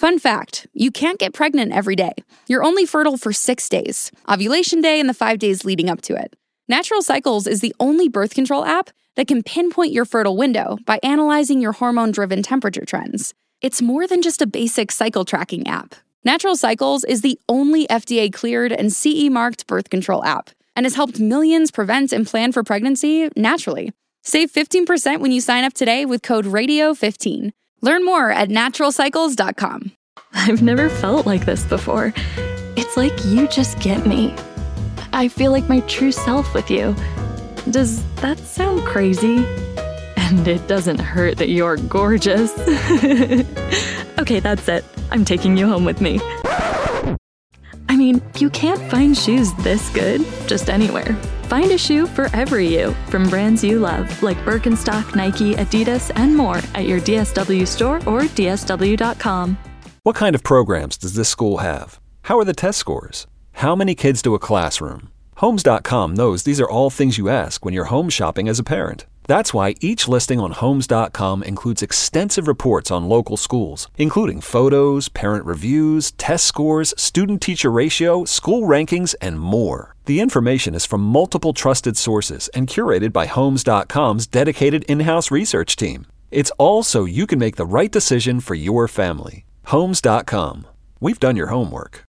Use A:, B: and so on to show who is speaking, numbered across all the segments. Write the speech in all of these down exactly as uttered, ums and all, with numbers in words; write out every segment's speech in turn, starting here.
A: Fun fact, you can't get pregnant every day. You're only fertile for six days, ovulation day and the five days leading up to it. Natural Cycles is the only birth control app that can pinpoint your fertile window by analyzing your hormone-driven temperature trends. It's more than just a basic cycle tracking app. Natural Cycles is the only F D A-cleared and C E-marked birth control app and has helped millions prevent and plan for pregnancy naturally. Save fifteen percent when you sign up today with code radio fifteen. Learn more at natural cycles dot com.
B: I've never felt like this before. It's like you just get me. I feel like my true self with you. Does that sound crazy? And it doesn't hurt that you're gorgeous. Okay, that's it. I'm taking you home with me. I mean, you can't find shoes this good just anywhere. Find a shoe for every you from brands you love, like Birkenstock, Nike, Adidas, and more at your D S W store or D S W dot com.
C: What kind of programs does this school have? How are the test scores? How many kids do a classroom? Homes dot com knows these are all things you ask when you're home shopping as a parent. That's why each listing on Homes dot com includes extensive reports on local schools, including photos, parent reviews, test scores, student-teacher ratio, school rankings, and more. The information is from multiple trusted sources and curated by Homes dot com's dedicated in-house research team. It's all so you can make the right decision for your family. Homes dot com. We've done your homework.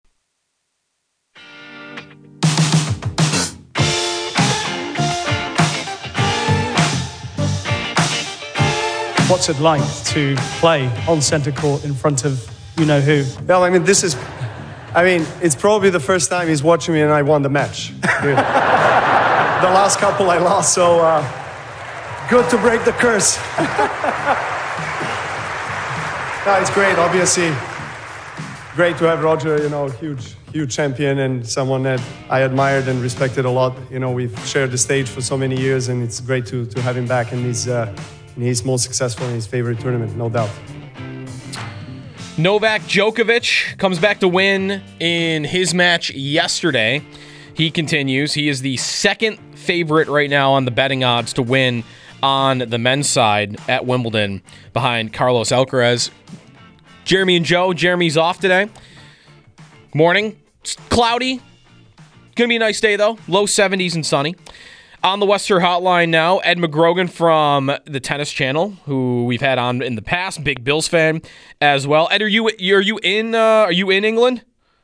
D: What's it like to play on centre court in front of you-know-who?
E: Well, I mean, this is... I mean, it's probably the first time he's watching me and I won the match. The last couple I lost, so uh, good to break the curse. No, it's great, obviously. Great to have Roger, you know, huge, huge champion and someone that I admired and respected a lot. You know, we've shared the stage for so many years and it's great to, to have him back in his... Uh, And he's most successful in his favorite tournament, no doubt.
F: Novak Djokovic comes back to win in his match yesterday. He continues. He is the second favorite right now on the betting odds to win on the men's side at Wimbledon behind Carlos Alcaraz. Jeremy and Joe. Jeremy's off today. Morning. It's cloudy. Going to be a nice day, though. Low seventies and sunny. On the Western Hotline now, Ed McGrogan from the Tennis Channel, who we've had on in the past, big Bills fan as well. Ed, are you are you in uh, are you in England?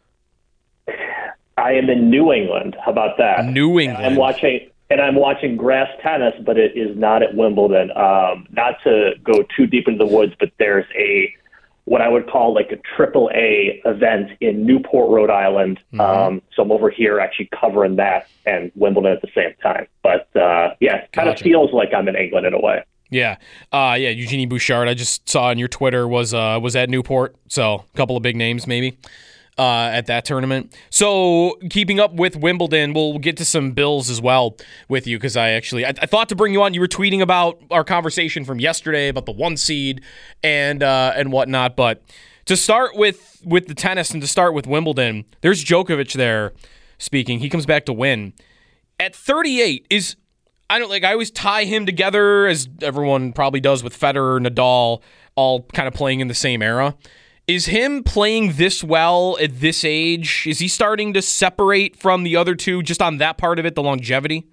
G: I am in New England. How about that?
F: New England.
G: And I'm watching, and I'm watching grass tennis, but it is not at Wimbledon. Um, not to go too deep into the woods, but there's a what I would call like a triple A event in Newport, Rhode Island. Mm-hmm. Um, so I'm over here actually covering that and Wimbledon at the same time. But uh, yeah, it kind of
F: Gotcha.
G: feels like I'm in England in a way.
F: Yeah, uh, yeah. Eugenie Bouchard, I just saw on your Twitter was uh, was at Newport. So a couple of big names maybe uh, at that tournament. So keeping up with Wimbledon, we'll get to some Bills as well with you because I actually I, I thought to bring you on. You were tweeting about our conversation from yesterday about the one seed and uh, and whatnot. But to start with with the tennis and to start with Wimbledon, there's Djokovic there speaking. He comes back to win at thirty-eight. Is I don't like. I always tie him together as everyone probably does with Federer, Nadal, all kind of playing in the same era. Is him playing this well at this age? Is he starting to separate from the other two just on that part of it, the longevity?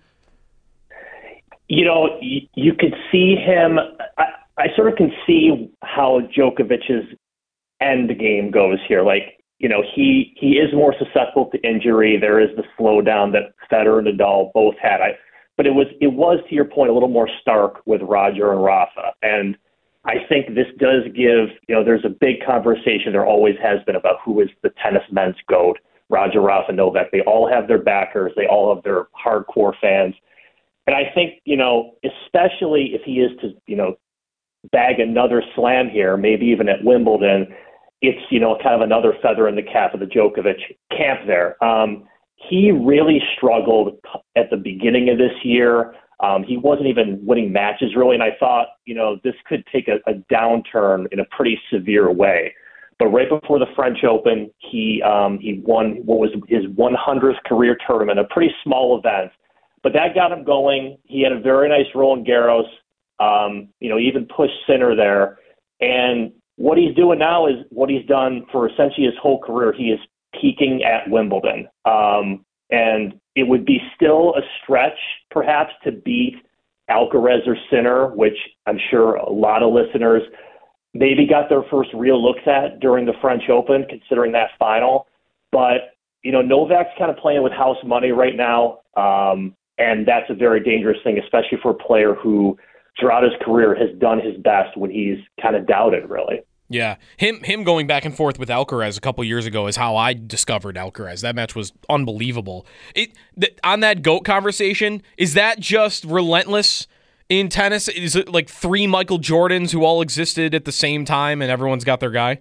G: You know, you, you could see him. I, I sort of can see how Djokovic's end game goes here. Like, you know, he he is more susceptible to injury. There is the slowdown that Federer and Nadal both had. I, but it was it was to your point a little more stark with Roger and Rafa. And I think this does give, you know, there's a big conversation. There always has been about who is the tennis men's GOAT. Roger, Rafa, Novak. They all have their backers. They all have their hardcore fans. And I think, you know, especially if he is to, you know, bag another slam here, maybe even at Wimbledon, it's, you know, kind of another feather in the cap of the Djokovic camp there. Um, he really struggled at the beginning of this year. Um, he wasn't even winning matches really, and I thought, you know, this could take a, a downturn in a pretty severe way. But right before the French Open, he um, he won what was his one hundredth career tournament, a pretty small event. But that got him going. He had a very nice Roland Garros. Um, you know, he even pushed Sinner there. And what he's doing now is what he's done for essentially his whole career. He is peaking at Wimbledon. Um, and it would be still a stretch, perhaps, to beat Alcaraz or Sinner, which I'm sure a lot of listeners maybe got their first real looks at during the French Open, considering that final. But, you know, Novak's kind of playing with house money right now, um, and that's a very dangerous thing, especially for a player who, throughout his career, has done his best when he's kind of doubted, really.
F: Yeah, him him going back and forth with Alcaraz a couple years ago is how I discovered Alcaraz. That match was unbelievable. It th- on that GOAT conversation, is that just relentless in tennis? Is it like three Michael Jordans who all existed at the same time and everyone's got their guy?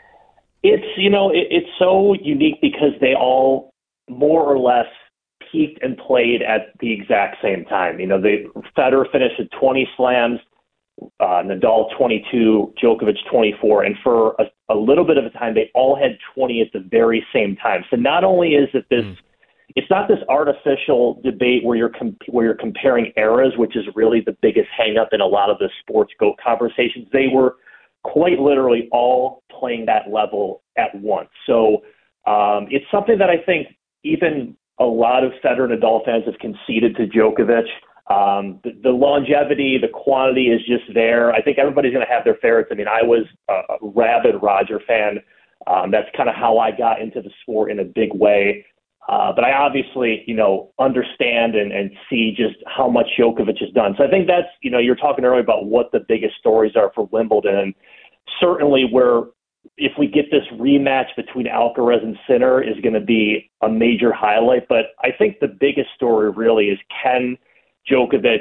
G: It's, you know, it, it's so unique because they all more or less peaked and played at the exact same time. You know, the Federer finished with twenty slams, Uh, Nadal twenty-two, Djokovic twenty-four, and for a, a little bit of a time, they all had twenty at the very same time. So not only is it this, mm. it's not this artificial debate where you're com- where you're comparing eras, which is really the biggest hang-up in a lot of the sports GOAT conversations. They were quite literally all playing that level at once. So um, it's something that I think even a lot of Federer and Nadal fans have conceded to Djokovic. Um, the, the longevity, the quantity is just there. I think everybody's going to have their favorites. I mean, I was a, a rabid Roger fan. Um, that's kind of how I got into the sport in a big way. Uh, but I obviously, you know, understand and, and see just how much Djokovic has done. So I think that's, you know, you're talking earlier about what the biggest stories are for Wimbledon. And certainly where if we get this rematch between Alcaraz and Sinner is going to be a major highlight. But I think the biggest story really is can Djokovic,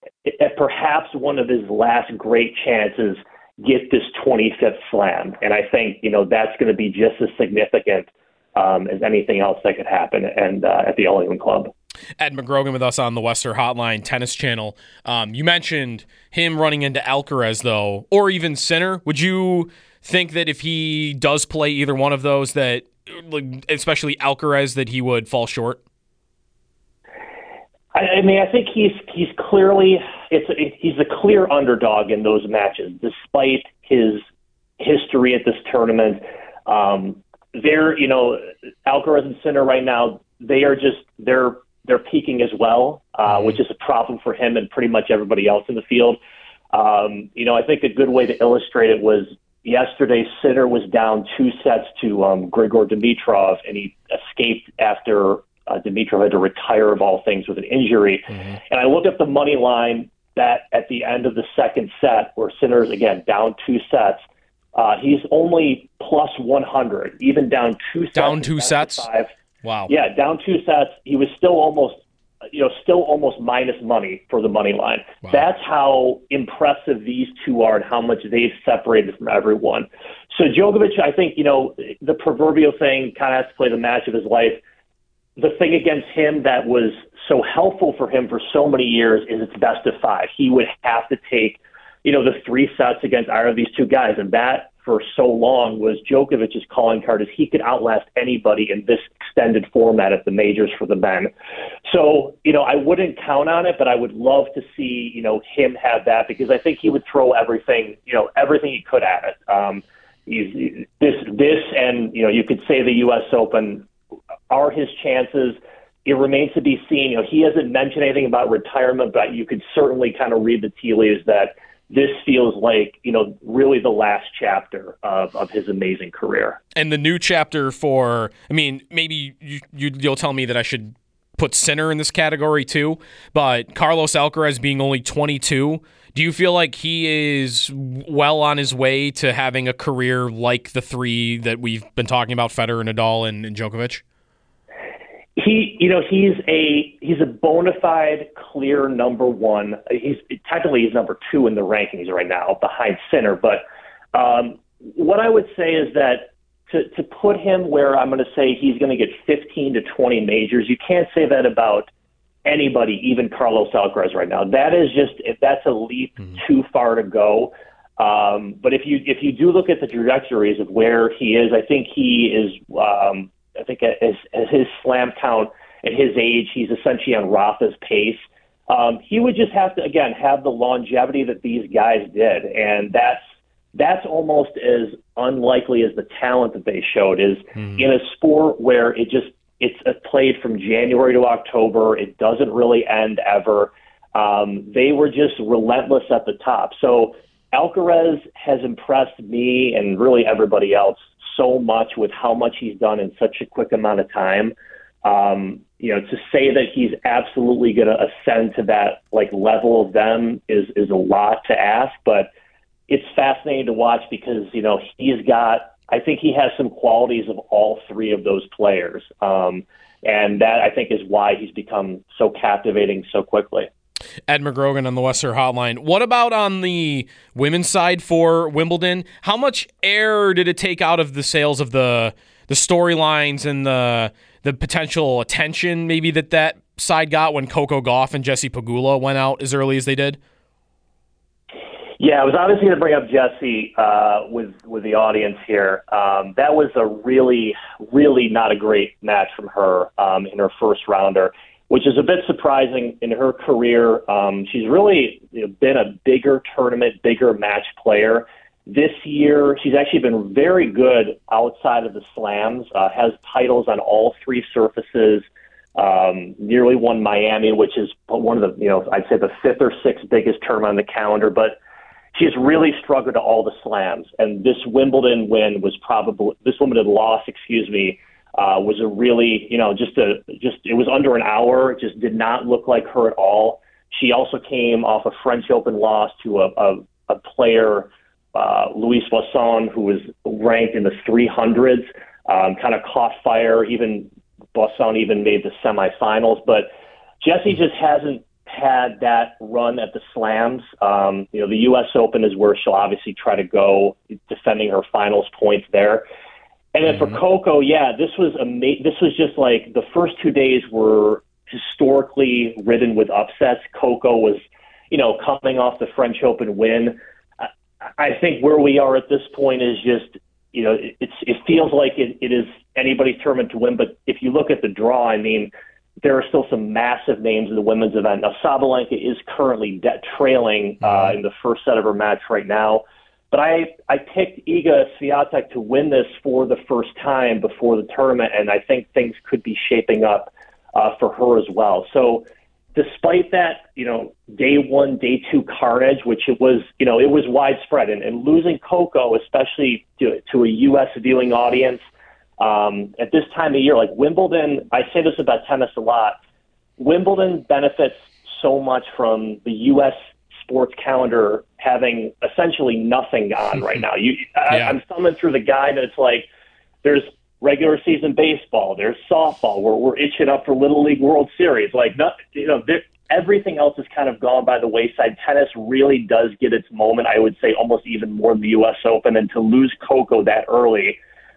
G: at perhaps one of his last great chances, get this twenty-fifth slam. And I think, you know, that's going to be just as significant um, as anything else that could happen and uh, at the All England Club.
F: Ed McGrogan with us on the Western Hotline Tennis Channel. Um, you mentioned him running into Alcaraz, though, or even Sinner. Would you think that if he does play either one of those, that, especially Alcaraz, that he would fall short?
G: I mean, I think he's he's clearly it's it, he's a clear underdog in those matches, despite his history at this tournament. Um, they're you know Alcaraz and Sinner right now, they are just they're they're peaking as well, uh, which is a problem for him and pretty much everybody else in the field. Um, you know, I think a good way to illustrate it was yesterday. Sinner was down two sets to um, Grigor Dimitrov, and he escaped after. Uh, Dimitrov had to retire of all things with an injury. Mm-hmm. And I looked up the money line that at the end of the second set, where Sinner's, again, down two sets, uh, he's only plus one hundred, even down two sets.
F: Down two sets?
G: Five.
F: Wow.
G: Yeah, down two sets. He was still almost, you know, still almost minus money for the money line. Wow. That's how impressive these two are and how much they've separated from everyone. So Djokovic, I think, you know, the proverbial thing, kind of has to play the match of his life. The thing against him that was so helpful for him for so many years is it's best of five. He would have to take, you know, the three sets against either of these two guys. And that, for so long, was Djokovic's calling card, is he could outlast anybody in this extended format at the majors for the men. So, you know, I wouldn't count on it, but I would love to see, you know, him have that because I think he would throw everything, you know, everything he could at it. Um, he's, this, this and, you know, you could say the U S Open are his chances. It remains to be seen. You know, he hasn't mentioned anything about retirement, but you could certainly kind of read the tea leaves that this feels like, you know, really the last chapter of, of his amazing career.
F: And the new chapter for, I mean, maybe you, you, you'll tell me that I should put Sinner in this category too, but Carlos Alcaraz being only twenty-two, do you feel like he is well on his way to having a career like the three that we've been talking about, Federer, Nadal, and, and Djokovic?
G: He, you know, he's a he's a bona fide, clear number one. He's technically he's number two in the rankings right now, behind Sinner. But um, what I would say is that to to put him where I'm going to say he's going to get fifteen to twenty majors, you can't say that about anybody, even Carlos Alcaraz right now. That is just if that's a leap mm-hmm. too far to go. Um, but if you if you do look at the trajectories of where he is, I think he is. Um, I think at his, at his slam count at his age, he's essentially on Rafa's pace. Um, he would just have to, again, have the longevity that these guys did. And that's that's almost as unlikely as the talent that they showed. Is mm. in a sport where it just it's played from January to October. It doesn't really end ever. Um, they were just relentless at the top. So Alcaraz has impressed me and really everybody else so much with how much he's done in such a quick amount of time. Um, you know, to say that he's absolutely going to ascend to that like level of them is is a lot to ask, but it's fascinating to watch because, you know, he's got, I think he has some qualities of all three of those players. Um, and that I think is why he's become so captivating so quickly.
F: Ed McGrogan on the Western Hotline. What about on the women's side for Wimbledon? How much air did it take out of the sails of the the storylines and the the potential attention maybe that that side got when Coco Gauff and Jessie Pegula went out as early as they did?
G: Yeah, I was obviously going to bring up Jessie uh, with with the audience here. Um, that was a really, really not a great match from her um, in her first rounder, which is a bit surprising in her career. Um, she's really you know, been a bigger tournament, bigger match player. This year, she's actually been very good outside of the slams, uh, has titles on all three surfaces, um, nearly won Miami, which is one of the, you know, I'd say the fifth or sixth biggest tournament on the calendar, but she's really struggled to all the slams. And this Wimbledon win was probably, this Wimbledon loss, excuse me, Uh, was a really, you know, just a, just, it was under an hour. It just did not look like her at all. She also came off a French Open loss to a, a, a player, uh, Louise Boisson, who was ranked in the three hundreds, um, kind of caught fire. Even Boisson even made the semifinals, but Jessie just hasn't had that run at the slams. Um, you know, the U S Open is where she'll obviously try to go, defending her finals points there. And then for Coco, yeah, this was ama- This was just like the first two days were historically ridden with upsets. Coco was, you know, coming off the French Open win. I, I think where we are at this point is just, you know, it, it's it feels like it, it is anybody's tournament to win. But if you look at the draw, I mean, there are still some massive names in the women's event. Now, Sabalenka is currently de- trailing uh, in the first set of her match right now. But I, I picked Iga Swiatek to win this for the first time before the tournament, and I think things could be shaping up uh, for her as well. So despite that, you know, day one, day two carnage, which it was, you know, it was widespread, and, and losing Coco, especially to, to a U S viewing audience um, at this time of year, like Wimbledon, I say this about tennis a lot, Wimbledon benefits so much from the U S sports calendar having essentially nothing on right now. You, I,
F: yeah.
G: I'm thumbing through the guide, and it's like there's regular season baseball, there's softball, we're we're itching up for Little League World Series. Like, not, you know, everything else has kind of gone by the wayside. Tennis really does get its moment. I would say almost even more than the U S Open, and to lose Coco that early,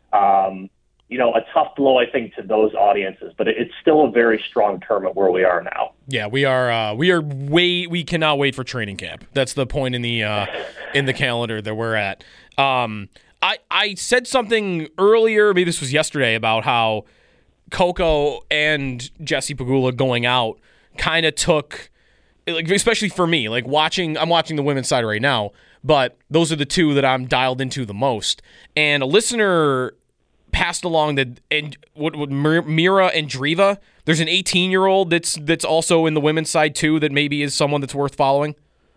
G: um, you know, a tough blow, I think, to those audiences, but it's still a very strong tournament where we are now.
F: Yeah, we are. Uh, we are way. We cannot wait for training camp. That's the point in the uh, in the calendar that we're at. Um, I I said something earlier, maybe this was yesterday, about how Coco and Jessie Pegula going out kind of took, like, especially for me, like watching. I'm watching the women's side right now, but those are the two that I'm dialed into the most. And a listener passed along that, and what, what Mira Andreeva, there's an eighteen-year-old that's that's also in the women's side too that maybe is someone that's worth following.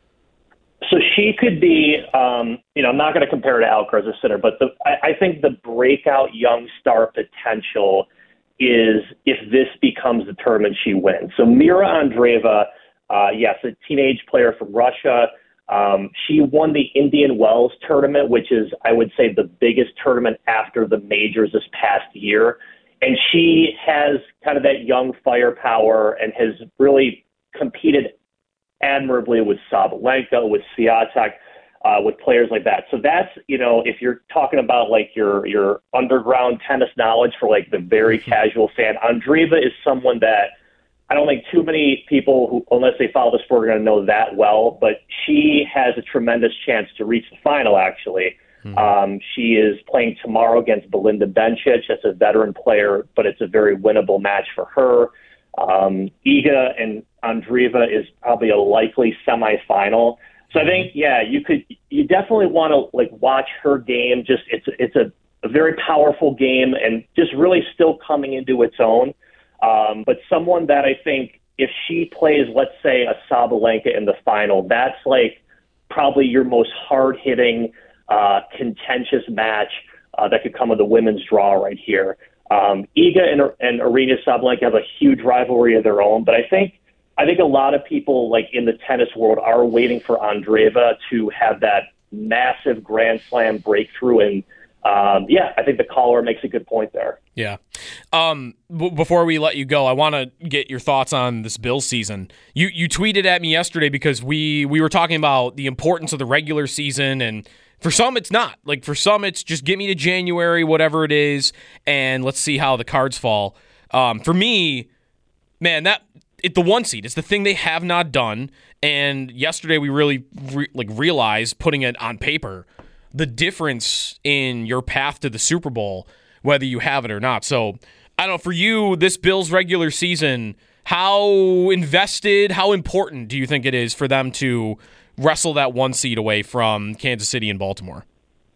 G: So she could be, um, you know, I'm not going to compare her to Alcaraz or Sinner, but the, I, I think the breakout young star potential is if this becomes the tournament she wins. So Mira Andreeva, uh, yes, a teenage player from Russia. Um, she won the Indian Wells tournament, which is, I would say, the biggest tournament after the majors this past year. And she has kind of that young firepower and has really competed admirably with Sabalenka, with Swiatek, uh, with players like that. So that's, you know, if you're talking about like your, your underground tennis knowledge for like the very casual fan, Andreeva is someone that I don't think too many people, who, unless they follow the sport, are going to know that well, but she has a tremendous chance to reach the final, actually. Mm-hmm. Um, she is playing tomorrow against Belinda Bencic. That's a veteran player, but it's a very winnable match for her. Um, Iga and Andreeva is probably a likely semifinal. So I think, yeah, you could, you definitely want to like watch her game. Just it's it's a, a very powerful game and just really still coming into its own. Um, but someone that I think if she plays, let's say a Sabalenka in the final, that's like probably your most hard hitting, uh, contentious match uh, that could come with the women's draw right here. Um, Iga and, and Aryna Sabalenka have a huge rivalry of their own, but I think I think a lot of people like in the tennis world are waiting for Andreeva to have that massive Grand Slam breakthrough. And um, yeah, I think the caller makes a good point there.
F: Yeah. Um, b- before we let you go, I want to get your thoughts on this Bills season. You you tweeted at me yesterday because we we were talking about the importance of the regular season, and for some it's not. Like for some it's just get me to January, whatever it is, and let's see how the cards fall. Um, for me, man, that it, the one seed is the thing they have not done. And yesterday we really re- like realized, putting it on paper, the difference in your path to the Super Bowl, whether you have it or not. So I don't know, for you, this Bills regular season, how invested, how important do you think it is for them to wrestle that one seed away from Kansas City and Baltimore?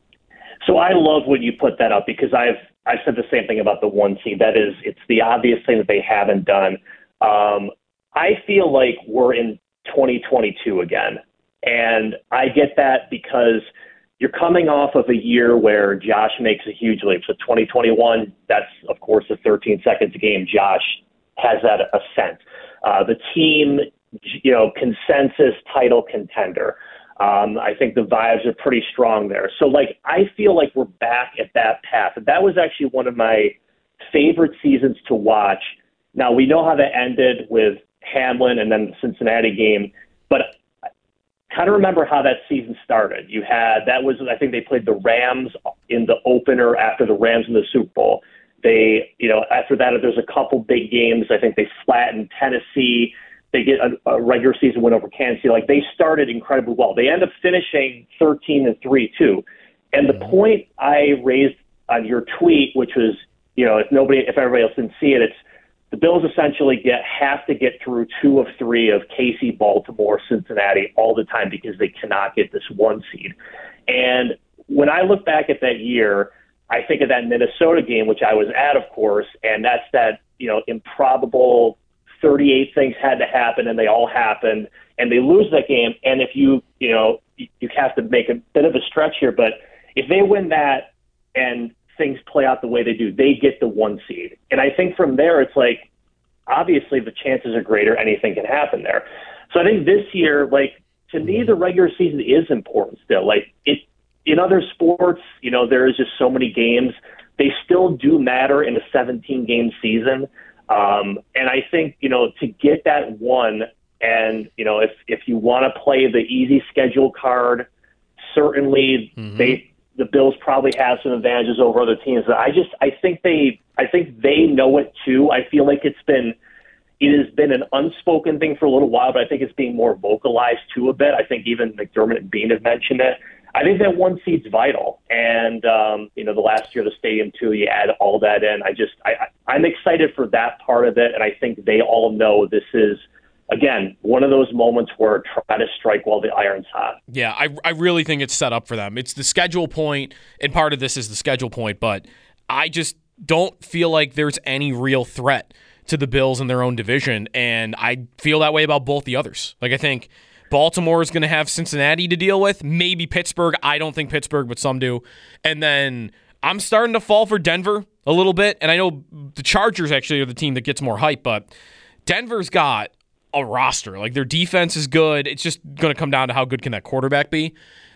G: So I love when you put that up because I've I've said the same thing about the one seed. That is, it's the obvious thing that they haven't done. Um, I feel like we're in twenty twenty-two again, and I get that because you're coming off of a year where Josh makes a huge leap. So twenty twenty-one, that's of course a thirteen seconds game. Josh has that ascent. Uh, the team, you know, consensus title contender. Um, I think the vibes are pretty strong there. So, like, I feel like we're back at that path. And that was actually one of my favorite seasons to watch. Now, we know how that ended with Hamlin and then the Cincinnati game, but I kind of remember how that season started. You had, that was, I think they played the Rams in the opener after the Rams in the Super Bowl. They, you know, after that, there's a couple big games. I think they flattened Tennessee. They get a, a regular season win over Kansas City. Like, they started incredibly well. They end up finishing thirteen and three too. And the point I raised on your tweet, which was, you know, if nobody, if everybody else didn't see it, it's the Bills essentially get have to get through two of three of K C, Baltimore, Cincinnati all the time because they cannot get this one seed. And when I look back at that year, I think of that Minnesota game, which I was at, of course, and that's that, you know, improbable thirty-eight things had to happen, and they all happened, and they lose that game. And if you, you know, you have to make a bit of a stretch here, but if they win that and things play out the way they do, they get the one seed. And I think from there, it's like, obviously the chances are greater. Anything can happen there. So I think this year, like, to me, the regular season is important still. Like, it, in other sports, you know, there is just so many games. They still do matter in a seventeen-game season. Um, and I think, you know, to get that one, and, you know, if, if you want to play the easy schedule card, certainly mm-hmm. they, the Bills probably have some advantages over other teams. But I just, I think they, I think they know it too. I feel like it's been, it has been an unspoken thing for a little while, but I think it's being more vocalized too a bit. I think even McDermott and Bean have mentioned it. I think that one seed's vital. And, um, you know, the last year, the stadium too, you add all that in. I just, I, I, I'm excited for that part of it. And I think they all know this is, again, one of those moments where try to strike while the iron's hot.
F: Yeah, I, I really think it's set up for them. It's the schedule point, and part of this is the schedule point, but I just don't feel like there's any real threat to the Bills in their own division, and I feel that way about both the others. Like, I think Baltimore is going to have Cincinnati to deal with, maybe Pittsburgh. I don't think Pittsburgh, but some do. And then I'm starting to fall for Denver a little bit, and I know the Chargers actually are the team that gets more hype, but Denver's got a roster. Like, their defense is good. It's just going to come down to how good can that quarterback be.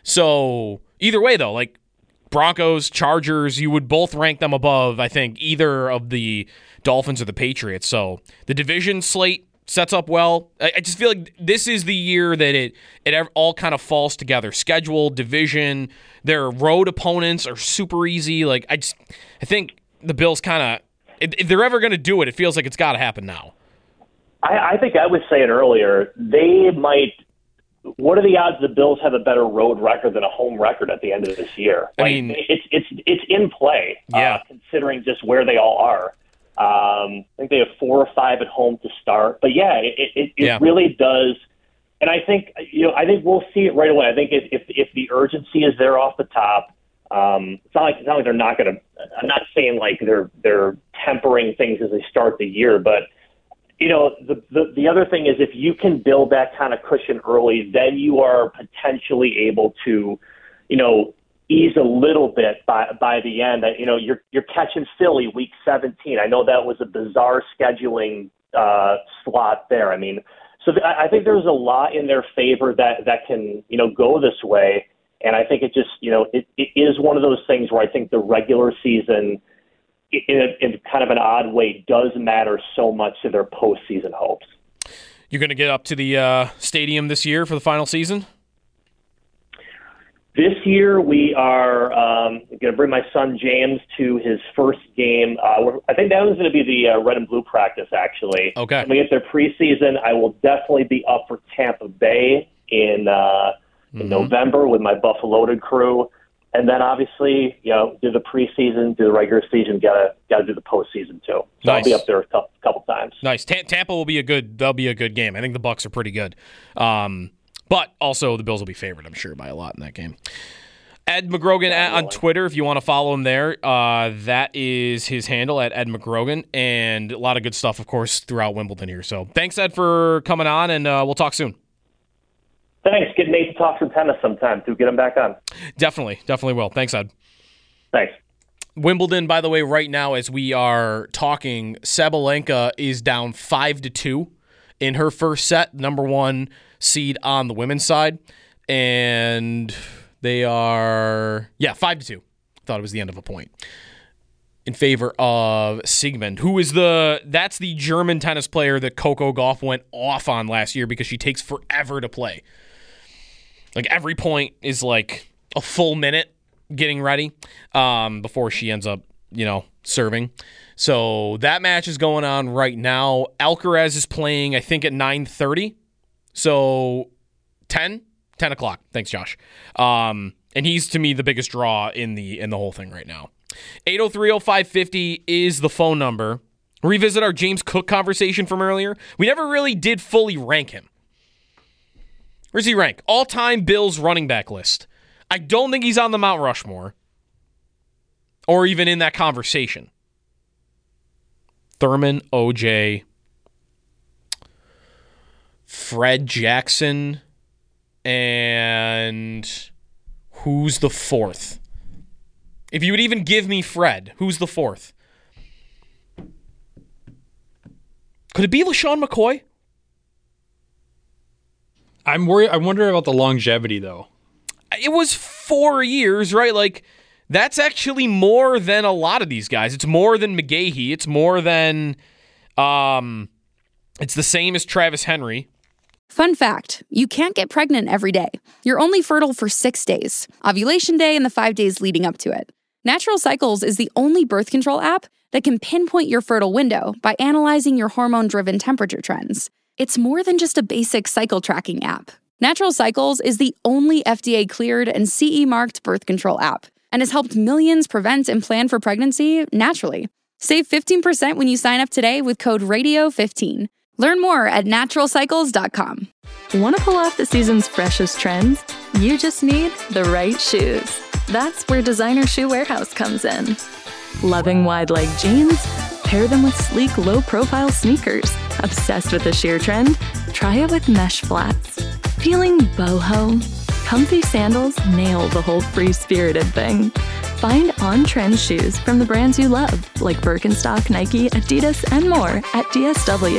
F: So either way, though, like Broncos, Chargers, you would both rank them above, I think, either of the Dolphins or the Patriots. So the division slate sets up well. I just feel like this is the year that it it all kind of falls together. Schedule, division, their road opponents are super easy. Like, I just I think the Bills kind of, if, if they're ever going to do it, it feels like it's got to happen now.
G: I, I think I was saying earlier, they might. What are the odds the Bills have a better road record than a home record at the end of this year?
F: I
G: like,
F: mean,
G: it's it's it's in play.
F: Yeah.
G: Uh, considering just where they all are. Um, I think they have four or five at home to start. But yeah, it it, it
F: yeah.
G: really does. and I think, you know, I think we'll see it right away. I think if if, if the urgency is there off the top, um, it's not like it's not like they're not going to. I'm not saying like they're they're tempering things as they start the year, but you know, the, the the other thing is if you can build that kind of cushion early, then you are potentially able to, you know, ease a little bit by by the end. You know, you're you're catching Philly week seventeen. I know that was a bizarre scheduling uh, slot there. I mean, so th- I think there's a lot in their favor that that can, you know, go this way. And I think it just, you know, it, it is one of those things where I think the regular season, in, a, in kind of an odd way, does matter so much to their postseason hopes.
F: You're going to get up to the uh, stadium this year for the final season?
G: This year we are um, going to bring my son James to his first game. Uh, we're, I think that was going to be the uh, red and blue practice, actually.
F: Okay.
G: When we get their preseason, I will definitely be up for Tampa Bay in uh, in mm-hmm. November with my Buffalo Loaded crew, and then obviously, you know, do the preseason, do the regular season, gotta gotta do the postseason too. So nice. I'll be up there a couple, couple times.
F: Nice. T- Tampa will be a good. They'll be a good game. I think the Bucs are pretty good, um, but also the Bills will be favored, I'm sure, by a lot in that game. Ed McGrogan at, on Twitter, if you want to follow him there, uh, that is his handle at Ed McGrogan, and a lot of good stuff, of course, throughout Wimbledon here. So thanks, Ed, for coming on, and uh, we'll talk soon.
G: Thanks. Get Nate to talk some tennis sometime, too. Get him back on.
F: Definitely. Definitely will. Thanks, Ed.
G: Thanks.
F: Wimbledon, by the way, right now as we are talking, Sabalenka is down five to two in her first set, number one seed on the women's side. And they are, yeah, five to two. Thought it was the end of a point. In favor of Siegmund, who is the, that's the German tennis player that Coco Gauff went off on last year because she takes forever to play. Like every point is like a full minute getting ready um, before she ends up, you know, serving. So that match is going on right now. Alcaraz is playing, I think, at nine thirty. So ten? ten o'clock. Thanks, Josh. Um, and he's, to me, the biggest draw in the in the whole thing right now. eight oh three oh five fifty is the phone number. Revisit our James Cook conversation from earlier. We never really did fully rank him. Where's he rank? All-time Bills running back list. I don't think he's on the Mount Rushmore. Or even in that conversation. Thurman, O J, Fred Jackson, and who's the fourth? If you would even give me Fred, who's the fourth? Could it be LaShawn McCoy?
H: I'm worried. I wonder about the longevity, though.
F: It was four years, right? Like, that's actually more than a lot of these guys. It's more than McGahee. It's more than, um, it's the same as Travis Henry.
A: Fun fact, you can't get pregnant every day. You're only fertile for six days, ovulation day and the five days leading up to it. Natural Cycles is the only birth control app that can pinpoint your fertile window by analyzing your hormone-driven temperature trends. It's more than just a basic cycle tracking app. Natural Cycles is the only F D A-cleared and C E-marked birth control app and has helped millions prevent and plan for pregnancy naturally. Save fifteen percent when you sign up today with code radio fifteen. Learn more at natural cycles dot com.
B: Want to pull off the season's freshest trends? You just need the right shoes. That's where Designer Shoe Warehouse comes in. Loving wide-leg jeans? Pair them with sleek, low-profile sneakers. Obsessed with the sheer trend? Try it with mesh flats. Feeling boho? Comfy sandals nail the whole free-spirited thing. Find on-trend shoes from the brands you love, like Birkenstock, Nike, Adidas, and more at D S W.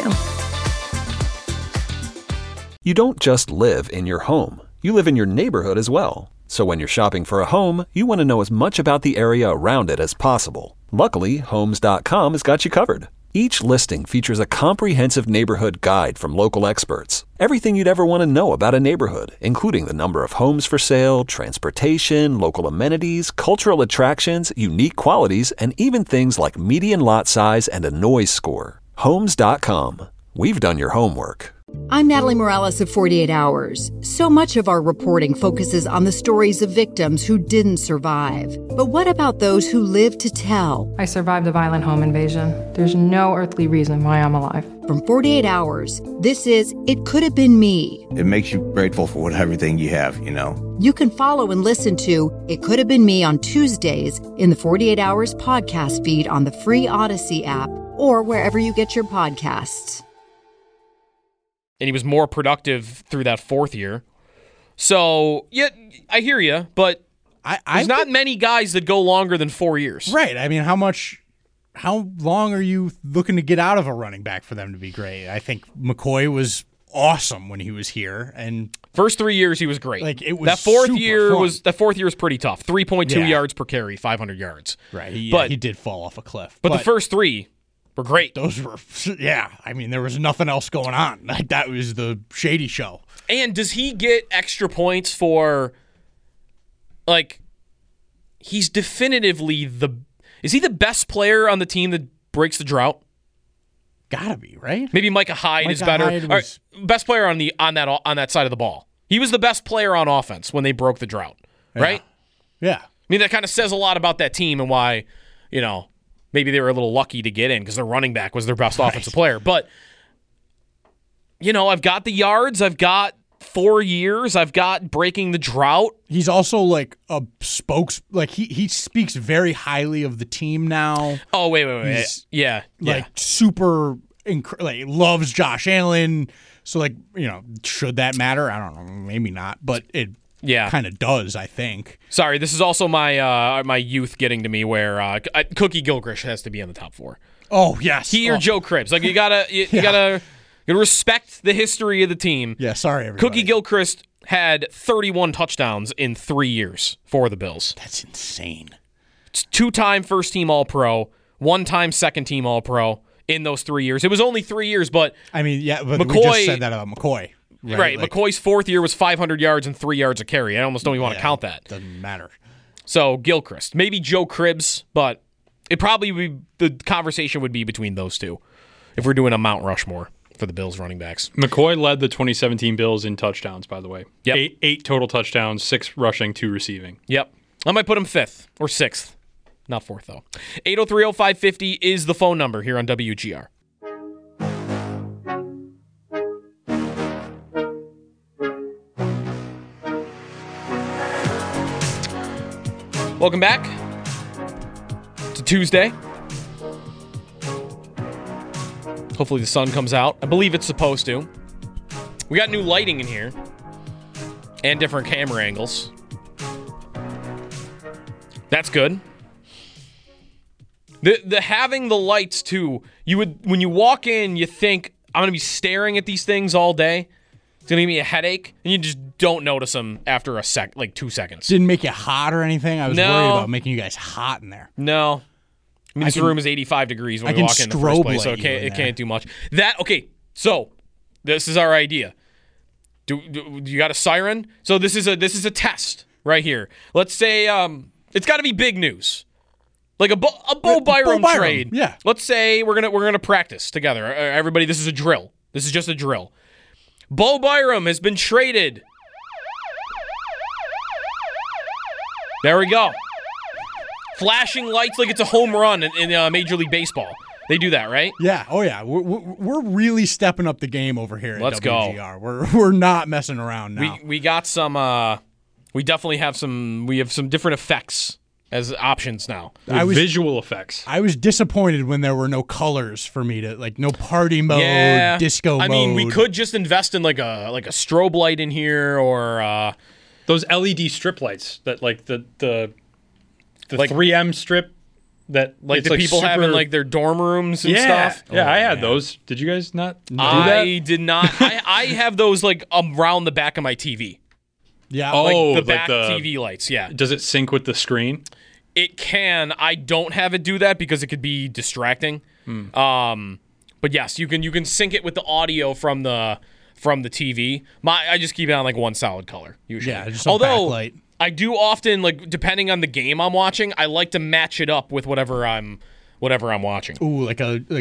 C: You don't just live in your home. You live in your neighborhood as well. So when you're shopping for a home, you want to know as much about the area around it as possible. Luckily, Homes dot com has got you covered. Each listing features a comprehensive neighborhood guide from local experts. Everything you'd ever want to know about a neighborhood, including the number of homes for sale, transportation, local amenities, cultural attractions, unique qualities, and even things like median lot size and a noise score. Homes dot com. We've done your homework.
I: I'm Natalie Morales of forty-eight hours. So much of our reporting focuses on the stories of victims who didn't survive. But what about those who lived to tell?
J: I survived a violent home invasion. There's no earthly reason why I'm alive.
I: From forty-eight hours, this is It Could Have Been Me.
K: It makes you grateful for what, everything you have, you know.
I: You can follow and listen to It Could Have Been Me on Tuesdays in the forty-eight hours podcast feed on the free Odyssey app or wherever you get your podcasts.
F: And he was more productive through that fourth year. So, yeah, I hear you, but
L: I, I
F: there's not
L: could,
F: many guys that go longer than four years.
L: Right. I mean, how much, how long are you looking to get out of a running back for them to be great? I think McCoy was awesome when he was here, and
F: first three years he was great.
L: Like it was
F: that fourth
L: super
F: year
L: fun.
F: was that fourth year was pretty tough. three point two
L: Yeah.
F: yards per carry, five hundred yards.
L: Right. He,
F: but
L: yeah, he did fall off a cliff.
F: But, but the first three were great.
L: Those were, yeah. I mean, there was nothing else going on. Like that was the Shady show.
F: And does he get extra points for, like, he's definitively the, is he the best player on the team that breaks the drought?
L: Gotta be, right?
F: Maybe Micah Hyde
L: Micah
F: is better.
L: Hyde was-
F: All right, best player on the on that on that side of the ball. He was the best player on offense when they broke the drought, right?
L: Yeah. yeah.
F: I mean, that kind of says a lot about that team and why, you know, maybe they were a little lucky to get in because their running back was their best
L: Right.
F: offensive player. But, you know, I've got the yards. I've got four years. I've got breaking the drought.
L: He's also like a spokes, like he, he speaks very highly of the team now.
F: Oh, wait, wait, wait.
L: He's,
F: yeah.
L: Like
F: yeah.
L: super, inc- like loves Josh Allen. So like, you know, should that matter? I don't know. Maybe not, but it
F: Yeah.
L: kind of does, I think.
F: Sorry, this is also my uh, my youth getting to me where uh, Cookie Gilchrist has to be in the top four.
L: Oh, yes.
F: He or
L: oh.
F: Joe Cribbs. Like, you gotta, you,
L: Yeah.
F: you gotta, you gotta respect the history of the team.
L: Yeah, sorry, everybody.
F: Cookie Gilchrist had thirty-one touchdowns in three years for the Bills.
L: That's insane.
F: It's two-time first-team All-Pro, one-time second-team All-Pro in those three years. It was only three years, but
L: I mean, yeah, but
F: McCoy,
L: we just said that about McCoy.
F: Right,
L: Right, like,
F: McCoy's fourth year was five hundred yards and three yards a carry. I almost don't even want to
L: yeah,
F: count that.
L: Doesn't matter.
F: So Gilchrist, maybe Joe Cribbs, but it probably would be, the conversation would be between those two if we're doing a Mount Rushmore for the Bills running backs.
H: McCoy led the twenty seventeen Bills in touchdowns, by the way.
F: Yep.
H: Eight, eight total touchdowns, six rushing, two receiving.
F: Yep. I might put him fifth or sixth. Not fourth, though. eight oh three oh five fifty is the phone number here on W G R. Welcome back to Tuesday. Hopefully the sun comes out. I believe it's supposed to. We got new lighting in here and different camera angles. That's good. The the having the lights too. You would when you walk in, you think I'm gonna be staring at these things all day. It's gonna give me a headache, and you just don't notice them after a sec, like two seconds.
L: Didn't make you hot or anything. I was
F: No.
L: worried about making you guys hot in there.
F: No. I mean,
L: I
F: this
L: can-
F: room is eighty-five degrees when
L: I
F: we
L: can
F: walk in the first
L: strobe
F: place, so
L: light
F: it
L: you
F: can't
L: in
F: it
L: there.
F: can't do much. That okay? So this is our idea. Do, do you got a siren? So this is a this is a test right here. Let's say um, it's got to be big news, like a Bo, a Bo Byram,
L: Byram,
F: trade.
L: yeah.
F: Let's say we're gonna we're gonna practice together. Uh, Everybody, this is a drill. This is just a drill. Bo Byram has been traded. There we go. Flashing lights like it's a home run in, in uh, Major League Baseball. They do that, right?
L: Yeah. Oh, yeah. We're, we're, we're really stepping up the game over here at
F: Let's
L: W G
F: go.
L: R. We're we're not messing around now.
F: We we got some. Uh, we definitely have some. We have some different effects as options now.
L: I was-
H: Visual effects.
L: I was disappointed when there were no colors for me to like no party mode,
F: yeah,
L: disco
F: I
L: mode.
F: mean, we could just invest in like a like a strobe light in here, or uh,
H: Those L E D strip lights that like the the the
F: Like-
H: three M strip that
F: like
H: it's
F: the people have in
H: super-
F: like their dorm rooms and
H: yeah,
F: stuff.
H: Yeah,
L: Oh,
H: I had
L: man.
H: those. Did you guys not do
F: I
H: that?
F: did not. I, I have those like around the back of my T V.
L: yeah.
H: Oh,
F: Like the
H: like
F: back
H: the-
F: T V lights. Yeah,
H: Does it sync with the screen?
F: it can. I don't have it do that because it could be distracting.
H: Hmm.
F: Um, but yes, you can you can sync it with the audio from the from the T V. My I just keep it on like one solid color usually.
L: Yeah, just a
F: Although
L: backlight.
F: I do often like depending on the game I'm watching, I like to match it up with whatever I'm whatever I'm watching.
L: Ooh, like a like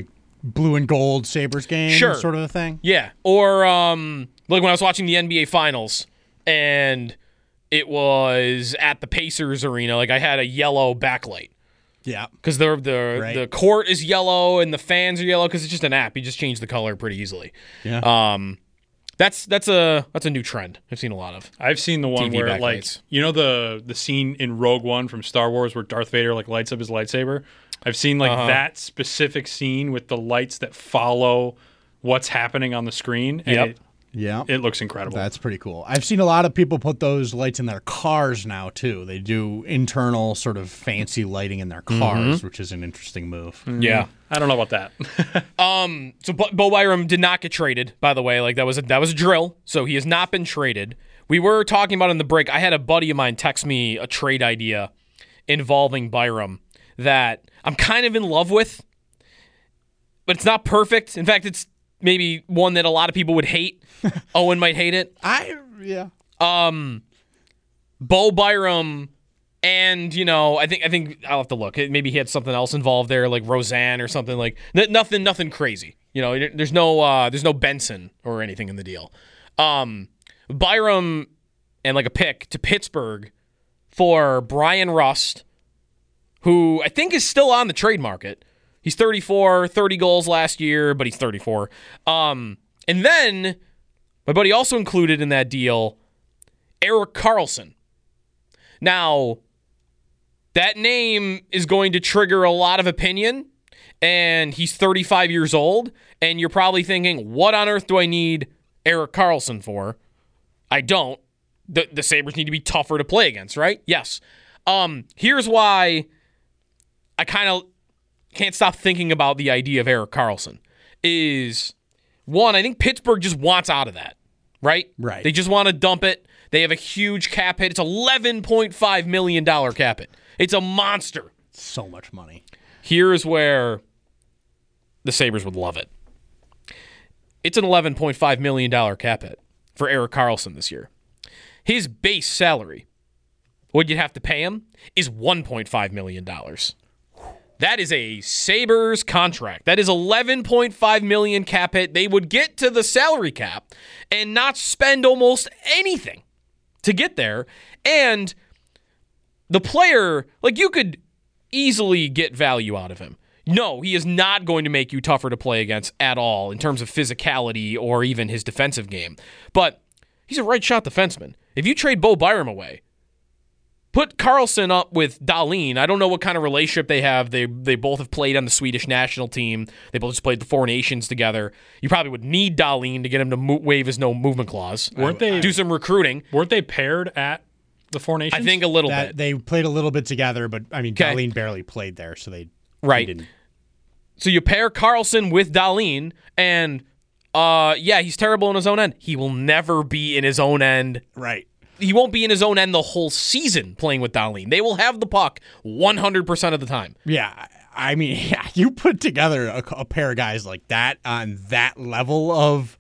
L: blue and gold Sabres game
F: sure.
L: sort of a thing?
F: Yeah. Or um, like when I was watching the N B A Finals and it was at the Pacers arena, like I had a yellow backlight.
L: Yeah.
F: Because the the,
L: Right.
F: the court is yellow and the fans are yellow because it's just an app. You just change the color pretty easily.
L: Yeah.
F: Um, that's that's a that's a new trend I've seen a lot of.
H: I've seen the one
F: T V
H: where like
F: backlights.
H: you know the the scene in Rogue One from Star Wars where Darth Vader like lights up his lightsaber. I've seen like
F: Uh-huh.
H: that specific scene with the lights that follow what's happening on the screen. And
F: Yep.
H: it,
L: Yeah.
H: it looks incredible.
L: That's pretty cool. I've seen a lot of people put those lights in their cars now, too. They do internal sort of fancy lighting in their cars,
F: Mhm.
L: which is an interesting move.
F: Yeah.
H: I don't know about that.
F: Um, so Bo Bo Byram did not get traded, by the way. Like that was a, that was a drill. So he has not been traded. We were talking about in the break. I had a buddy of mine text me a trade idea involving Byram that I'm kind of in love with, but it's not perfect. In fact, it's maybe one that a lot of people would hate. Owen might hate it.
L: I yeah.
F: Um, Bo Byram. And, you know, I think I think I'll have to look. Maybe he had something else involved there, like Roseanne or something like n- nothing nothing crazy. You know, there's no uh, there's no Benson or anything in the deal. Um, Byram and like a pick to Pittsburgh for Brian Rust, who I think is still on the trade market. He's thirty-four, thirty goals last year, but he's thirty-four. Um, and then my buddy also included in that deal Erik Karlsson. Now, that name is going to trigger a lot of opinion, and he's thirty-five years old, and you're probably thinking, what on earth do I need Erik Karlsson for? I don't. The, the Sabres need to be tougher to play against, right? Yes. Um, here's why I kind of can't stop thinking about the idea of Erik Karlsson is, one, I think Pittsburgh just wants out of that, right?
L: Right.
F: They just want to dump it. They have a huge cap hit. It's eleven point five million dollars cap hit. It's a monster.
L: So much money.
F: Here's where the Sabres would love it. It's an eleven point five million dollars cap hit for Erik Karlsson this year. His base salary, what you'd have to pay him, is one point five million dollars. That is a Sabres contract. That is eleven point five million dollars cap hit. They would get to the salary cap and not spend almost anything to get there. And the player, like you could easily get value out of him. No, he is not going to make you tougher to play against at all in terms of physicality or even his defensive game. But he's a right shot defenseman. If you trade Bo Byram away, put Karlsson up with Dahlin. I don't know what kind of relationship they have. They they both have played on the Swedish national team. They both just played the Four Nations together. You probably would need Dahlin to get him to mo- waive his no movement clause.
H: Weren't they
F: do some recruiting?
H: Weren't they paired at the Four Nations?
F: I think a little
L: that,
F: bit.
L: They played a little bit together, but I mean,
F: Okay.
L: Dahlin barely played there, so they
F: Right.
L: they didn't.
F: So you pair Karlsson with Dahlin, and uh, yeah, he's terrible in his own end. He will never be in his own end.
L: Right.
F: He won't be in his own end the whole season playing with Dahlin. They will have the puck one hundred percent of the time.
L: Yeah, I mean, yeah, you put together a, a pair of guys like that on that level of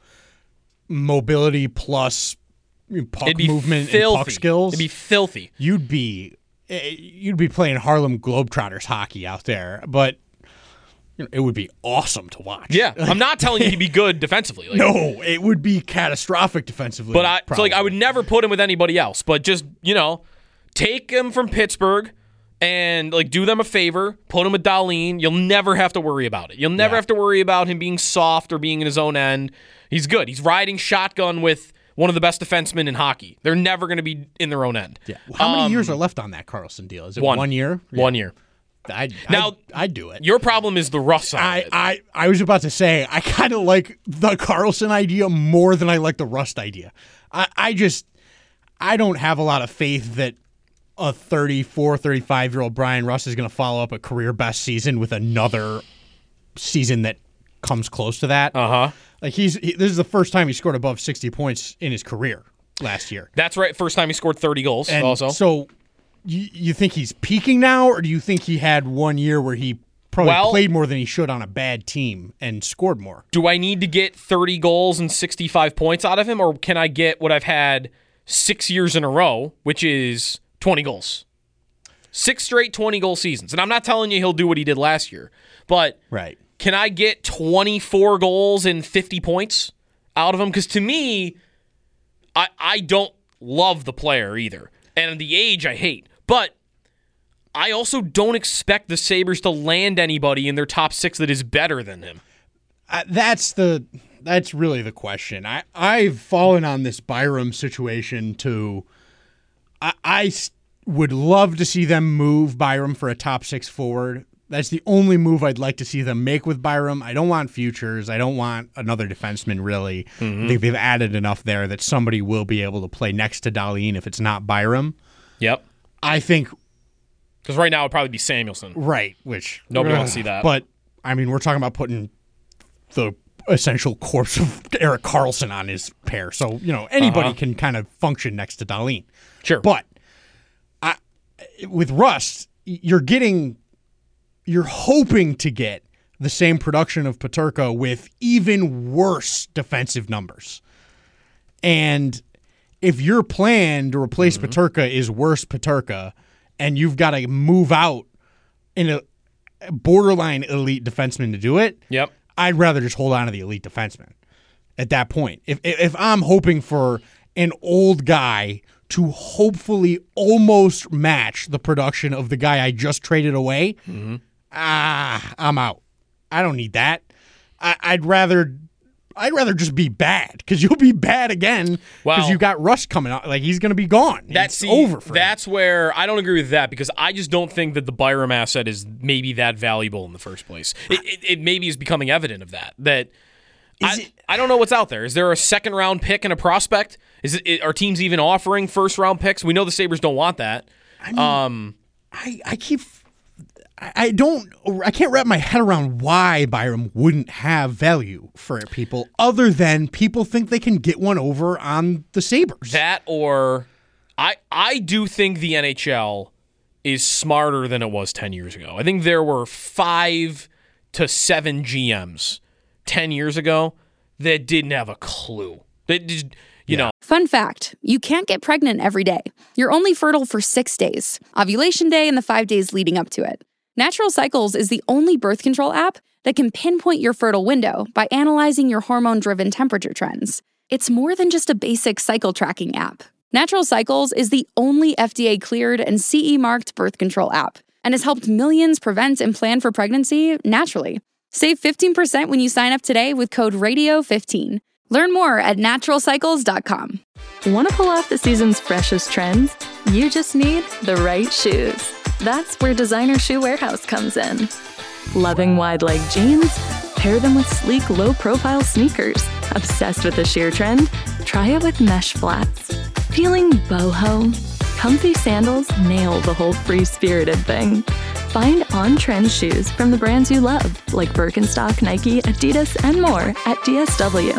L: mobility plus puck
F: It'd be
L: movement
F: filthy.
L: and puck skills.
F: It'd be filthy.
L: You'd be eh, you'd be playing Harlem Globetrotters hockey out there, but you know, it would be awesome to watch.
F: Yeah, I'm not telling you he'd be good defensively. Like,
L: no, it would be catastrophic defensively.
F: But I, so
L: probably.
F: like, I would never put him with anybody else. But just, you know, take him from Pittsburgh and like do them a favor. Put him with Dahlin. You'll never have to worry about it. You'll never
L: Yeah.
F: have to worry about him being soft or being in his own end. He's good. He's riding shotgun with one of the best defensemen in hockey. They're never going to be in their own end.
L: Yeah. How many
F: Um,
L: years are left on that Karlsson deal? Is it
F: one.
L: one, year?
F: One year.
L: I'd,
F: Now-
L: I'd, I'd do it.
F: Your problem is the Russ side.
L: I,
F: of it.
L: I, I was about to say, I kind of like the Karlsson idea more than I like the Rust idea. I, I just, I don't have a lot of faith that a thirty-four, thirty-five-year-old Brian Rust is going to follow up a career best season with another season that comes close to that.
F: Uh-huh.
L: Like he's, he, this is the first time he scored above sixty points in his career last year.
F: That's right. First time he scored thirty goals
L: And
F: also.
L: so you, you think he's peaking now, or do you think he had one year where he probably
F: Well-
L: played more than he should on a bad team and scored more?
F: Do I need to get thirty goals and sixty-five points out of him, or can I get what I've had six years in a row, which is twenty goals? Six straight twenty-goal seasons. And I'm not telling you he'll do what he did last year, but
L: Right.
F: can I get twenty-four goals and fifty points out of him? Because to me, I I don't love the player either. And the age I hate. But I also don't expect the Sabres to land anybody in their top six that is better than him.
L: Uh, that's the that's really the question. I, I've fallen on this Byram situation to I, I would love to see them move Byram for a top six forward. That's the only move I'd like to see them make with Byram. I don't want futures. I don't want another defenseman, really. Mm-hmm. I think they've added enough there that somebody will be able to play next to Dahlin if it's not Byram.
F: Yep.
L: I think...
F: Because right now it would probably be Samuelsson.
L: Right, which...
F: Nobody
L: uh,
F: wants to see that.
L: But, I mean, we're talking about putting the essential corpse of Erik Karlsson on his pair. So, you know, anybody uh-huh. can kind of function next to Dahlin.
F: Sure.
L: But I, with Rust, you're getting... You're hoping to get the same production of Peterka with even worse defensive numbers. And if your plan to replace mm-hmm. Peterka is worse Peterka, and you've got to move out in a borderline elite defenseman to do it,
F: yep.
L: I'd rather just hold on to the elite defenseman at that point. If if I'm hoping for an old guy to hopefully almost match the production of the guy I just traded away, mm-hmm. ah, I'm out. I don't need that. I, I'd rather, I'd rather just be bad because you'll be bad again because
F: well,
L: you got Rust coming out. Like he's going to be gone.
F: That's
L: the, over for
F: That's
L: him.
F: where I don't agree with that because I just don't think that the Byram asset is maybe that valuable in the first place. It, it, it maybe is becoming evident of that. That I, it, I don't know what's out there. Is there a second round pick and a prospect? Is it, are teams even offering first round picks? We know the Sabres don't want that.
L: I mean,
F: um,
L: I, I keep. I don't, I can't wrap my head around why Byram wouldn't have value for people other than people think they can get one over on the Sabres.
F: That or I I do think the N H L is smarter than it was ten years ago. I think there were five to seven G Ms ten years ago that didn't have a clue. They just, you yeah. know.
A: Fun fact, you can't get pregnant every day. You're only fertile for six days, ovulation day and the five days leading up to it. Natural Cycles is the only birth control app that can pinpoint your fertile window by analyzing your hormone-driven temperature trends. It's more than just a basic cycle tracking app. Natural Cycles is the only F D A-cleared and C E-marked birth control app and has helped millions prevent and plan for pregnancy naturally. Save fifteen percent when you sign up today with code radio fifteen. Learn more at natural cycles dot com.
B: Want to pull off the season's freshest trends? You just need the right shoes. That's where Designer Shoe Warehouse comes in. Loving wide leg jeans? Pair them with sleek, low-profile sneakers. Obsessed with the sheer trend? Try it with mesh flats. Feeling boho? Comfy sandals nail the whole free-spirited thing. Find on-trend shoes from the brands you love, like Birkenstock, Nike, Adidas, and more at D S W.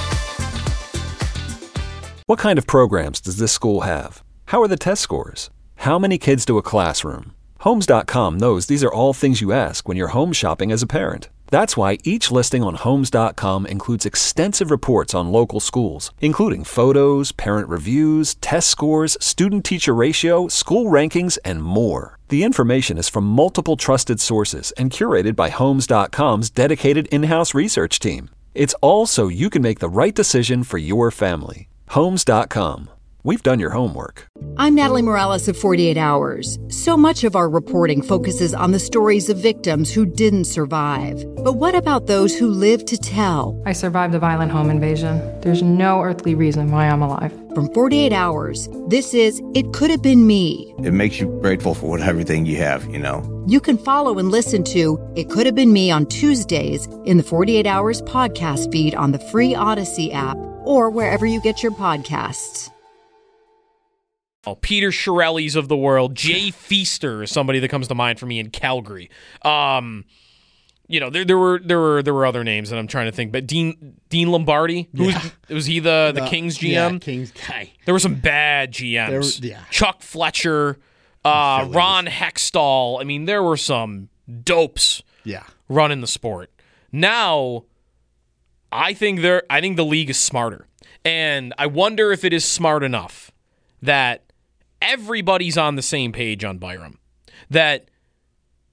C: What kind of programs does this school have? How are the test scores? How many kids do a classroom? Homes dot com knows these are all things you ask when you're home shopping as a parent. That's why each listing on Homes dot com includes extensive reports on local schools, including photos, parent reviews, test scores, student-teacher ratio, school rankings, and more. The information is from multiple trusted sources and curated by Homes dot com's dedicated in-house research team. It's all so you can make the right decision for your family. Homes dot com. We've done your homework.
I: I'm Natalie Morales of forty-eight hours. So much of our reporting focuses on the stories of victims who didn't survive. But what about those who lived to tell?
J: I survived a violent home invasion. There's no earthly reason why I'm alive.
I: From forty-eight hours, this is It Could Have Been Me.
K: It makes you grateful for what, everything you have, you know.
I: You can follow and listen to It Could Have Been Me on Tuesdays in the forty-eight hours podcast feed on the free Odyssey app or wherever you get your podcasts.
F: Peter Chiarelli's of the world, Jay Feaster is somebody that comes to mind for me in Calgary. Um, you know, there there were there were there were other names that I'm trying to think, but Dean Dean Lombardi, who yeah. was, was he the the, the Kings G M?
L: Yeah, Kings guy.
F: There were some bad G Ms.
L: Were, yeah.
F: Chuck Fletcher, uh, Ron Hextall. I mean, there were some dopes.
L: Yeah.
F: running the sport. Now, I think they're I think the league is smarter, and I wonder if it is smart enough that everybody's on the same page on Byram. That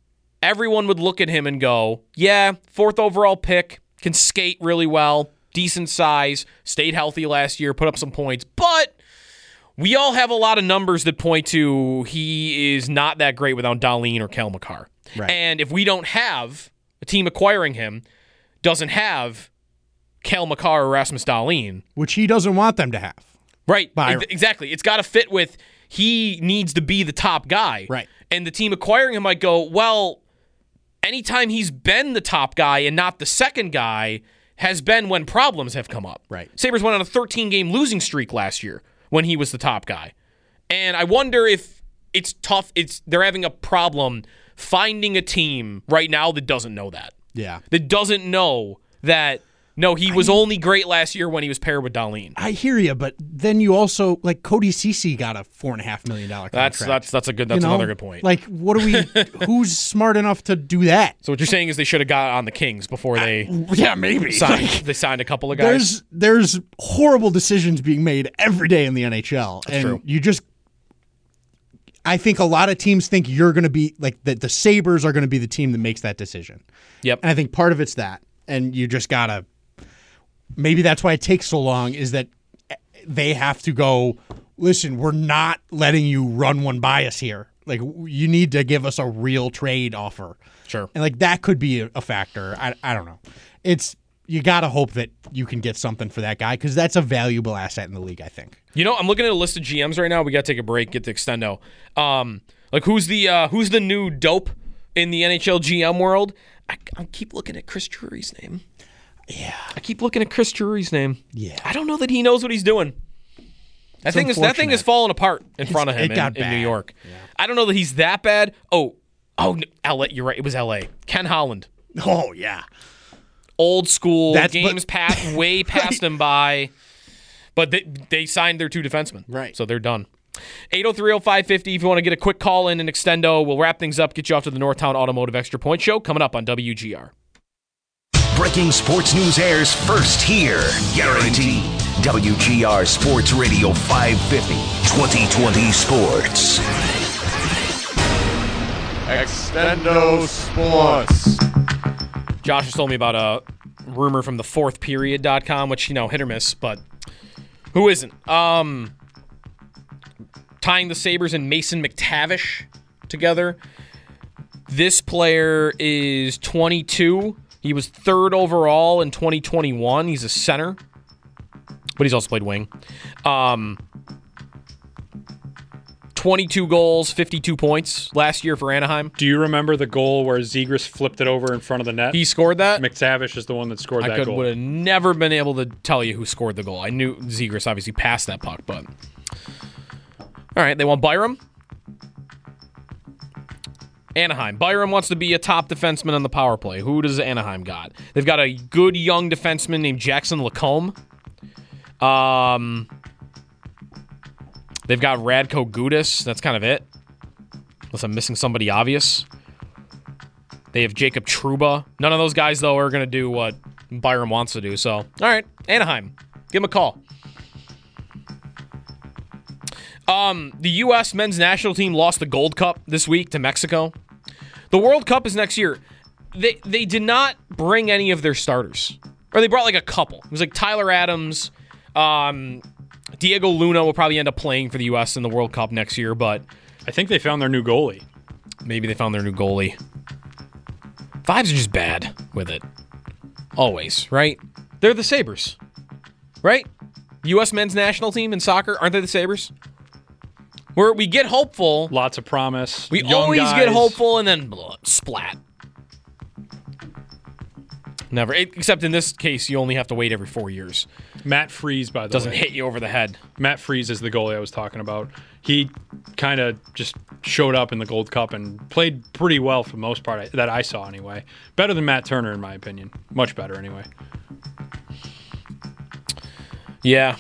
F: everyone would look at him and go, yeah, fourth overall pick, can skate really well, decent size, stayed healthy last year, put up some points, but we all have a lot of numbers that point to he is not that great without Dahlin or Cale Makar.
L: Right.
F: And if we don't have a team acquiring him, doesn't have Cale Makar or Rasmus Dahlin,
L: which he doesn't want them to have.
F: Right.
L: Byron.
F: Exactly. It's got to fit with he needs to be the top guy.
L: Right.
F: And the team acquiring him might go, well, anytime he's been the top guy and not the second guy has been when problems have come up.
L: Right.
F: Sabres went on a thirteen-game losing streak last year when he was the top guy. And I wonder if it's tough. It's they're having a problem finding a team right now that doesn't know that.
L: Yeah.
F: That doesn't know that, no, he was I, only great last year when he was paired with Dahlin.
L: I hear you, but then you also, like, Cody Ceci got a four point five million dollars contract.
F: That's that's that's a good, that's
L: you know?
F: another good point.
L: Like, what are we, who's smart enough to do that?
F: So what you're saying is they should have got on the Kings before they
L: uh, yeah, maybe.
F: Signed,
L: like,
F: they signed a couple of guys.
L: There's, there's horrible decisions being made every day in the N H L.
F: That's
L: and
F: true.
L: you just, I think a lot of teams think you're going to be, like, that the Sabres are going to be the team that makes that decision.
F: Yep.
L: And I think part of it's that. And you just got to, maybe that's why it takes so long, is that they have to go, listen, we're not letting you run one by us here. Like, you need to give us a real trade offer.
F: Sure.
L: And, like, that could be a, a factor. I, I don't know. It's, you got to hope that you can get something for that guy because that's a valuable asset in the league, I think.
F: You know, I'm looking at a list of G Ms right now. We got to take a break, get to Extendo. Um, like, who's the uh, who's the new dope in the N H L G M world? I, I keep looking at Chris Drury's name.
L: Yeah.
F: I keep looking at Chris Drury's name.
L: Yeah.
F: I don't know that he knows what he's doing. That
L: It's
F: thing is that thing is falling apart in front of him
L: it
F: in,
L: got
F: in New
L: bad.
F: York.
L: Yeah.
F: I don't know that he's that bad. Oh, oh, L A. You're right. It was L A. Ken Holland.
L: Oh, yeah.
F: Old school.
L: That's-
F: games
L: but-
F: passed way past him by. But they, they signed their two defensemen.
L: Right.
F: So they're done. eight oh three oh five fifty if you want to get a quick call in and Extendo. We'll wrap things up, get you off to the Northtown Automotive Extra Point Show coming up on W G R.
M: Breaking sports news airs first here. Guaranteed. W G R Sports Radio five fifty, twenty twenty Sports.
N: Extendo Sports.
F: Josh has told me about a rumor from the fourth period dot com, which, you know, hit or miss, but who isn't? Um, tying the Sabres and Mason McTavish together. This player is twenty-two. He was third overall in twenty twenty-one. He's a center, but he's also played wing. Um, twenty-two goals, fifty-two points last year for Anaheim.
H: Do you remember the goal where Zegras flipped it over in front of the net?
F: He scored that?
H: McTavish is the one that scored
F: I
H: that
F: could,
H: goal.
F: would have never been able to tell you who scored the goal. I knew Zegras obviously passed that puck, but... All right, they want Byram. Anaheim. Byram wants to be a top defenseman on the power play. Who does Anaheim got? They've got a good young defenseman named Jackson Lacombe. Um, they've got Radko Gudas. That's kind of it. Unless I'm missing somebody obvious. They have Jacob Trouba. None of those guys, though, are going to do what Byram wants to do. So, all right, Anaheim. Give him a call. Um, the U S men's national team lost the Gold Cup this week to Mexico. The World Cup is next year. They they did not bring any of their starters. Or they brought like a couple. It was like Tyler Adams. Um, Diego Luna will probably end up playing for the U S in the World Cup next year, but
H: I think they found their new goalie.
F: Maybe they found their new goalie. Vibes are just bad with it. Always, right? They're the Sabres, right? U S men's national team in soccer, aren't they the Sabres? Where we get hopeful.
H: Lots of promise.
F: We
H: young
F: always
H: guys.
F: get hopeful and then blah, splat. Never. Except in this case, you only have to wait every four years.
H: Matt Freese, by the
F: Doesn't
H: way.
F: hit you over the head.
H: Matt Freese is the goalie I was talking about. He kind of just showed up in the Gold Cup and played pretty well for the most part, that I saw anyway. Better than Matt Turner, in my opinion. Much better, anyway.
F: Yeah.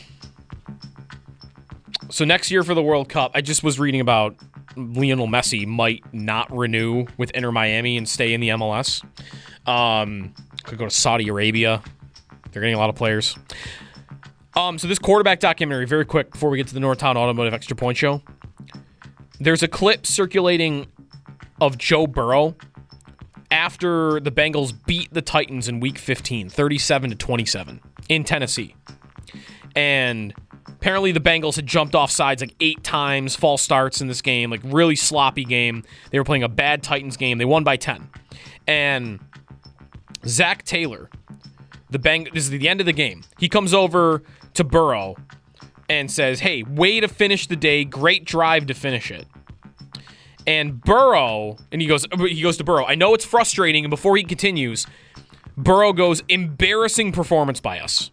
F: So next year for the World Cup, I just was reading about Lionel Messi might not renew with Inter Miami and stay in the M L S. Um, could go to Saudi Arabia. They're getting a lot of players. Um, so this quarterback documentary, very quick before we get to the Northtown Automotive Extra Point Show. There's a clip circulating of Joe Burrow after the Bengals beat the Titans in week fifteen, thirty-seven to twenty-seven in Tennessee. And apparently the Bengals had jumped off sides like eight times, false starts in this game, like really sloppy game. They were playing a bad Titans game. They won by ten. And Zach Taylor, the Beng- this is the end of the game. He comes over to Burrow and says, hey, way to finish the day. Great drive to finish it. And Burrow, and he goes, he goes to Burrow, I know it's frustrating, and before he continues, Burrow goes, embarrassing performance by us.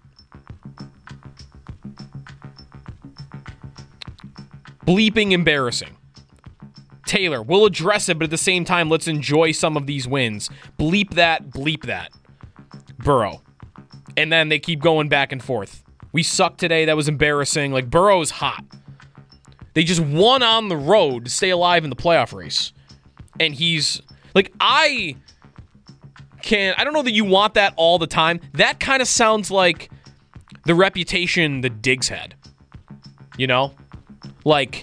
F: Bleeping embarrassing. Taylor, we'll address it, but at the same time, let's enjoy some of these wins. Bleep that, bleep that. Burrow. And then they keep going back and forth. We sucked today, that was embarrassing. Like, Burrow's hot. They just won on the road to stay alive in the playoff race. And he's, like, I can, I don't know that you want that all the time. That kind of sounds like the reputation that Diggs had. You know? Like,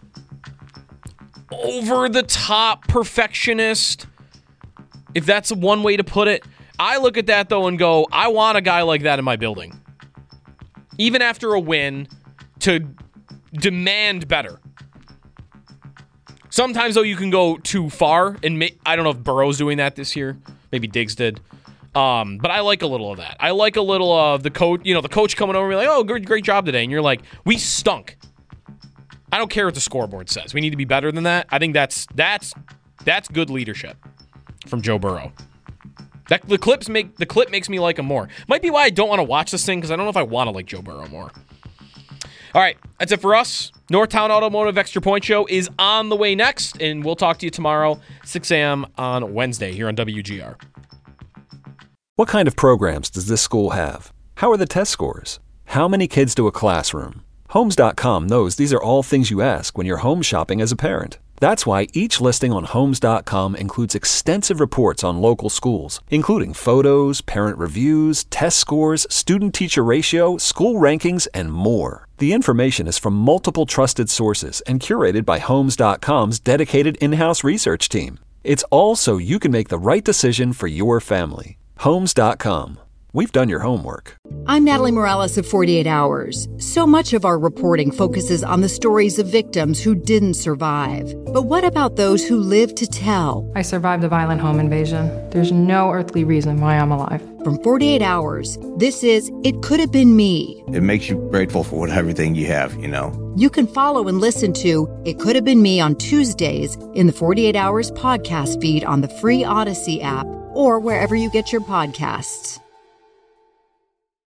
F: over-the-top perfectionist, if that's one way to put it. I look at that, though, and go, I want a guy like that in my building. Even after a win, to demand better. Sometimes, though, you can go too far, and ma- I don't know if Burrow's doing that this year. Maybe Diggs did. Um, but I like a little of that. I like a little of the coach, you know, the coach coming over and be like, oh, great, great job today. And you're like, we stunk. I don't care what the scoreboard says. We need to be better than that. I think that's that's that's good leadership from Joe Burrow. That the clips make the clip makes me like him more. Might be why I don't want to watch this thing, because I don't know if I want to like Joe Burrow more. All right, that's it for us. Northtown Automotive Extra Point Show is on the way next, and we'll talk to you tomorrow, six a.m. on Wednesday here on W G R.
C: What kind of programs does this school have? How are the test scores? How many kids do a classroom? Homes dot com knows these are all things you ask when you're home shopping as a parent. That's why each listing on Homes dot com includes extensive reports on local schools, including photos, parent reviews, test scores, student-teacher ratio, school rankings, and more. The information is from multiple trusted sources and curated by Homes dot com's dedicated in-house research team. It's all so you can make the right decision for your family. Homes dot com. We've done your homework.
I: I'm Natalie Morales of forty-eight hours. So much of our reporting focuses on the stories of victims who didn't survive. But what about those who lived to tell?
J: I survived a violent home invasion. There's no earthly reason why I'm alive.
I: From forty-eight hours, this is It Could Have Been Me.
K: It makes you grateful for what everything you have, you know.
I: You can follow and listen to It Could Have Been Me on Tuesdays in the forty-eight hours podcast feed on the free Odyssey app or wherever you get your podcasts.